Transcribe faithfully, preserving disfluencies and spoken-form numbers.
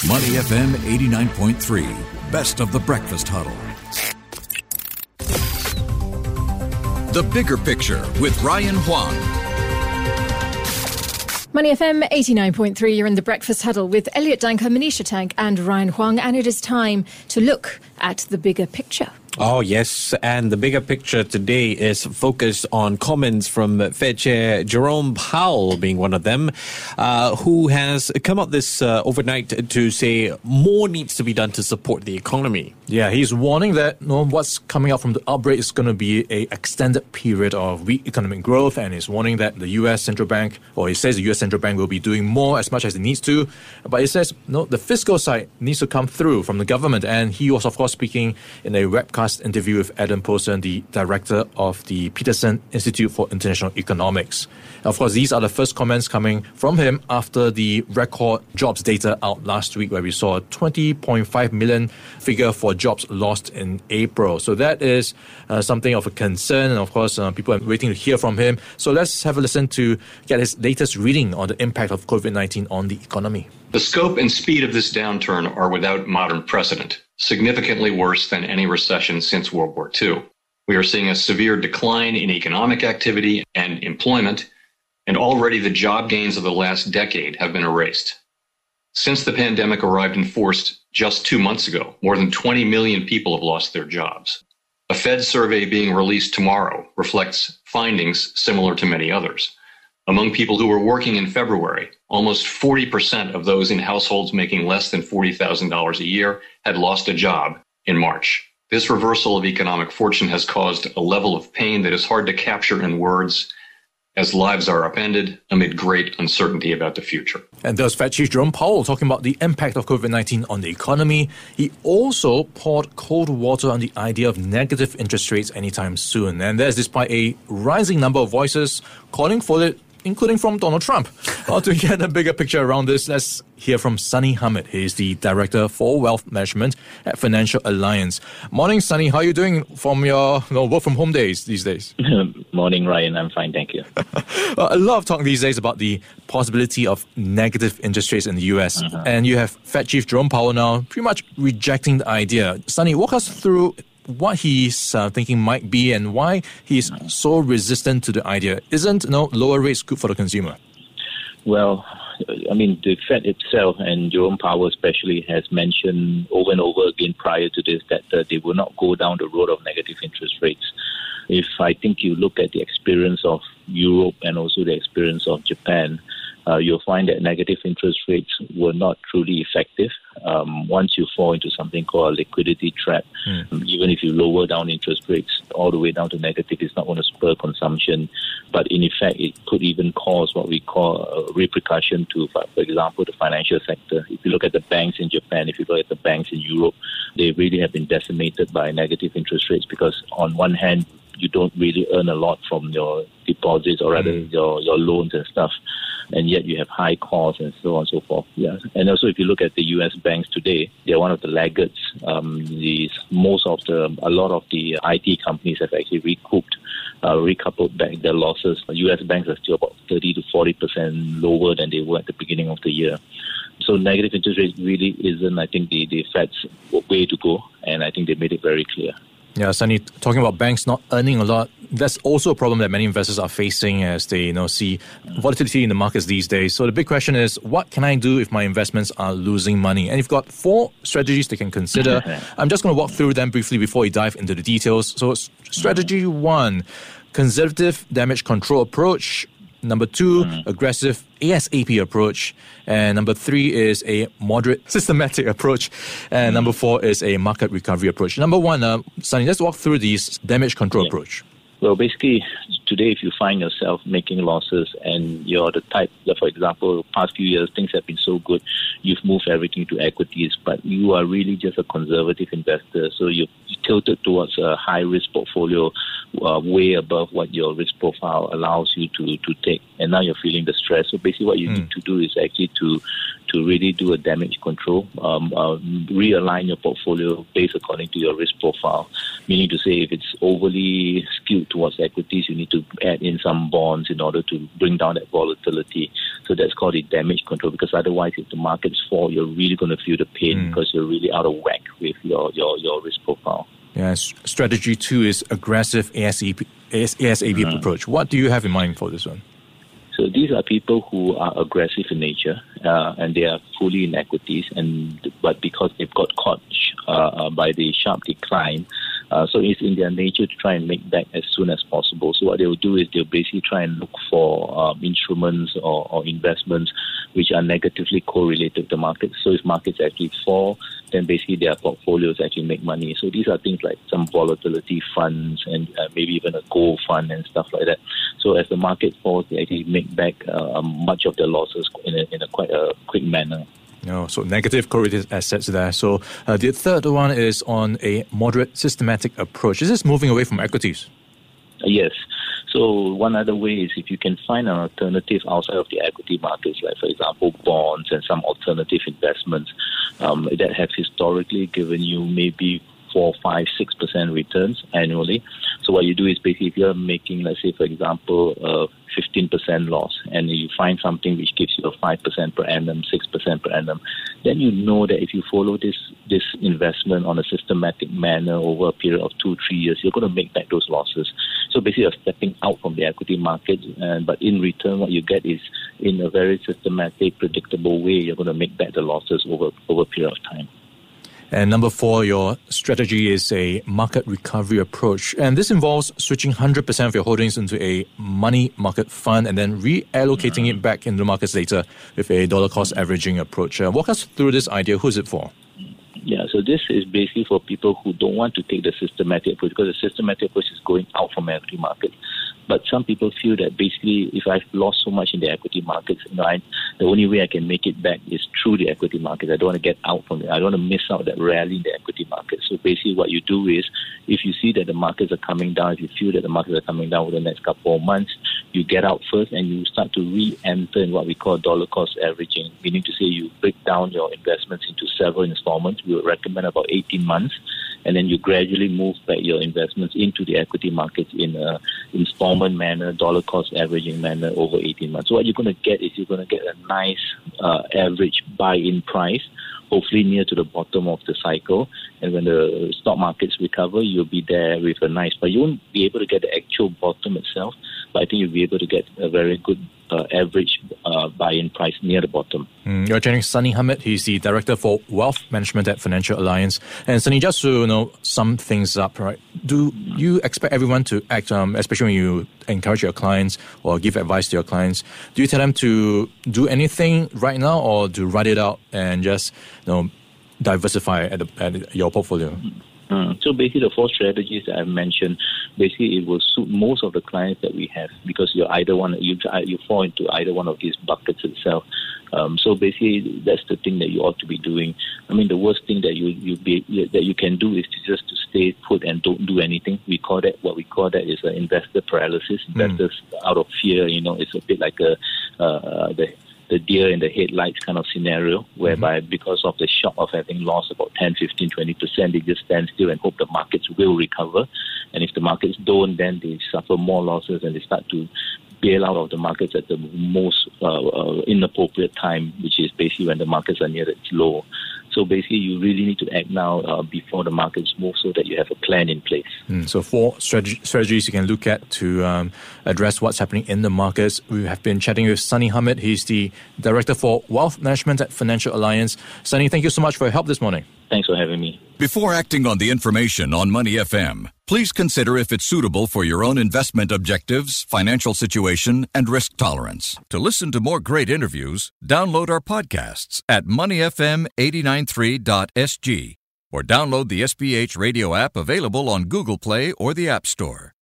Money F M eighty-nine point three, best of the breakfast huddle. The Bigger Picture with Ryan Huang. Money F M eighty-nine point three, you're in the Breakfast Huddle with Elliot Danker, Manisha Tank and Ryan Huang, and it is time to look at the bigger picture. Oh, yes. And the bigger picture today is focused on comments from Fed Chair Jerome Powell being one of them, uh, who has come up this uh, overnight to say more needs to be done to support the economy. Yeah, he's warning that you know, what's coming out from the outbreak is going to be an extended period of weak economic growth, and he's warning that the U S Central Bank, or he says the U S Central Bank will be doing more as much as it needs to, but he says no, the fiscal side needs to come through from the government. And he was, of course, speaking in a webcast interview with Adam Poulsen, the director of the Peterson Institute for International Economics. Of course, these are the first comments coming from him after the record jobs data out last week, where we saw a twenty point five million figure for jobs lost in April. So that is uh, something of a concern, and of course, uh, people are waiting to hear from him. So let's have a listen to get his latest reading on the impact of COVID nineteen on the economy. The scope and speed of this downturn are without modern precedent, significantly worse than any recession since World War Two. We are seeing a severe decline in economic activity and employment, and already the job gains of the last decade have been erased. Since the pandemic arrived in force just two months ago, more than twenty million people have lost their jobs. A Fed survey being released tomorrow reflects findings similar to many others. Among people who were working in February, almost forty percent of those in households making less than forty thousand dollars a year had lost a job in March. This reversal of economic fortune has caused a level of pain that is hard to capture in words, as lives are upended amid great uncertainty about the future. And there's Fed Chief Jerome Powell talking about the impact of COVID nineteen on the economy. He also poured cold water on the idea of negative interest rates anytime soon. And that's despite a rising number of voices calling for it, including from Donald Trump. Well, to get a bigger picture around this, let's hear from Sunny Hamid. He is the Director for Wealth Management at Financial Alliance. Morning, Sunny. How are you doing from your you know, work from home days these days? Morning, Ryan. I'm fine, thank you. Well, a lot of talk these days about the possibility of negative interest rates in the U S. Uh-huh. And you have Fed Chief Jerome Powell now pretty much rejecting the idea. Sunny, walk us through what he's uh, thinking might be and why he's so resistant to the idea. Isn't you know, lower rates good for the consumer? Well, I mean, the Fed itself and Jerome Powell especially has mentioned over and over again prior to this that uh, they will not go down the road of negative interest rates. If I think you look at the experience of Europe and also the experience of Japan, uh, you'll find that negative interest rates were not truly effective. Um, once you fall into something called a liquidity trap, mm. um, even if you lower down interest rates all the way down to negative, it's not going to spur consumption. But in effect, it could even cause what we call a repercussion to, for example, the financial sector. If you look at the banks in Japan, if you look at the banks in Europe, they really have been decimated by negative interest rates because on one hand, you don't really earn a lot from your deposits or rather mm. your, your loans and stuff. And yet you have high costs and so on and so forth. Yeah. And also if you look at the U S banks today, they're one of the laggards. Um, these, most of the, a lot of the I T companies have actually recouped, uh, recoupled back their losses. U S banks are still about thirty to forty percent lower than they were at the beginning of the year. So negative interest rates really isn't, I think, the, the Fed's way to go. And I think they made it very clear. Yeah, Sunny, talking about banks not earning a lot, that's also a problem that many investors are facing as they you know see volatility in the markets these days. So the big question is, what can I do if my investments are losing money? And you've got four strategies they can consider. I'm just going to walk through them briefly before we dive into the details. So strategy one, conservative damage control approach. Number two, mm. aggressive ASAP approach. And number three is a moderate systematic approach. And mm. number four is a market recovery approach. Number one, uh, Sunny, let's walk through these damage control yeah. approach. Well, basically, today, if you find yourself making losses and you're the type, for example, past few years, things have been so good, you've moved everything to equities, but you are really just a conservative investor. So you tilted towards a high-risk portfolio uh, way above what your risk profile allows you to, to take, and now you're feeling the stress. So basically what you mm. need to do is actually to to really do a damage control, um, uh, realign your portfolio based according to your risk profile, meaning to say if it's overly skewed towards equities, you need to add in some bonds in order to bring down that volatility. So that's called a damage control, because otherwise if the markets fall, you're really going to feel the pain mm. because you're really out of whack with your, your, your risk profile. Yes. Strategy two is aggressive A S A P, A S A P mm. approach. What do you have in mind for this one? So these are people who are aggressive in nature, uh, and they are fully in equities, and but because they've got caught uh, by the sharp decline, uh, so it's in their nature to try and make back as soon as possible. So what they will do is they'll basically try and look for um, instruments or, or investments which are negatively correlated to markets. So if markets actually fall, then basically their portfolios actually make money. So these are things like some volatility funds and uh, maybe even a gold fund and stuff like that. So as the market falls, they actually make back uh, much of their losses in a, in a quite a quick manner. No, so negative correlated assets there. So uh, the third one is on a moderate systematic approach. Is this moving away from equities? Yes. So one other way is if you can find an alternative outside of the equity markets, like for example bonds and some alternative investments um, that have historically given you maybe four, five, six percent returns annually. So what you do is basically if you're making, let's say for example, a fifteen percent loss, and you find something which gives you a five percent per annum, six percent per annum, then you know that if you follow this this investment on a systematic manner over a period of two, three years, you're going to make back those losses. So basically you're stepping out from the equity market, and, but in return what you get is in a very systematic, predictable way, you're going to make back the losses over, over a period of time. And number four, your strategy is a market recovery approach. And this involves switching one hundred percent of your holdings into a money market fund and then reallocating it back into the markets later with a dollar cost averaging approach. Uh, walk us through this idea. Who's it for? Yeah, so this is basically for people who don't want to take the systematic approach, because the systematic approach is going out from equity markets. But some people feel that basically if I've lost so much in the equity markets, you know, I, the only way I can make it back is through the equity market. I don't want to get out from it. I don't want to miss out that rally in the equity market. So basically what you do is if you see that the markets are coming down, if you feel that the markets are coming down over the next couple of months, you get out first and you start to re-enter in what we call dollar cost averaging, meaning to say you break down your investments into several installments. We would recommend about eighteen months, and then you gradually move back your investments into the equity markets in a installment manner, dollar cost averaging manner over eighteen months. So what you're going to get is you're going to get a nice uh, average buy-in price, hopefully near to the bottom of the cycle. And when the stock markets recover, you'll be there with a nice, but you won't be able to get the actual bottom itself, but I think you'll be able to get a very good uh, average uh, buy-in price near the bottom. Mm, you're joining Sunny Hamid. He's the Director for Wealth Management at Financial Alliance. And Sunny, just to you know, sum things up, right? Do you expect everyone to act, um, especially when you encourage your clients or give advice to your clients, do you tell them to do anything right now or to write it out and just you know diversify at, the, at your portfolio? Mm. So basically the four strategies that I've mentioned, basically it will suit most of the clients that we have, because you're either one, you, you fall into either one of these buckets itself. Um, so basically that's the thing that you ought to be doing. I mean, the worst thing that you, you be, that you can do is to just to stay put and don't do anything. We call that, what we call that is uh, investor paralysis. Investors mm. out of fear, you know, it's a bit like a, uh, the the deer in the headlights kind of scenario, whereby mm-hmm. because of the shock of having lost about ten, fifteen, twenty percent, they just stand still and hope the markets will recover. And if the markets don't, then they suffer more losses and they start to bail out of the markets at the most uh, uh, inappropriate time, which is basically when the markets are near its low. So basically, you really need to act now uh, before the markets move so that you have a plan in place. Mm, so four strategy, strategies you can look at to um, address what's happening in the markets. We have been chatting with Sunny Hamid. He's the Director for Wealth Management at Financial Alliance. Sunny, thank you so much for your help this morning. Thanks for having me. Before acting on the information on Money F M, please consider if it's suitable for your own investment objectives, financial situation, and risk tolerance. To listen to more great interviews, download our podcasts at money f m eight nine three dot s g or download the S B H radio app available on Google Play or the App Store.